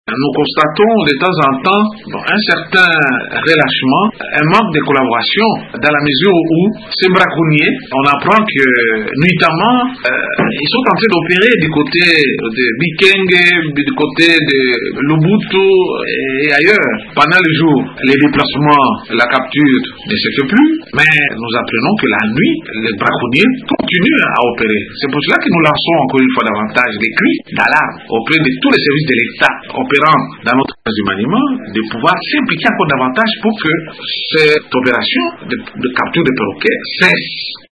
Nous constatons de temps en temps un certain relâchement, un manque de collaboration dans la mesure où ces braconniers, on apprend que nuitamment, ils sont en train d'opérer du côté de Bikenge, du côté de Lubuntu et ailleurs. Pendant le jour, les déplacements, la capture ne se fait plus, mais nous apprenons que la nuit, les braconniers continuent à opérer. C'est pour cela que nous lançons encore une fois davantage des cris d'alarme auprès de tous les services de l'État opérant dans notre maniement, de pouvoir s'impliquer encore davantage pour que cette opération de capture de perroquets cesse.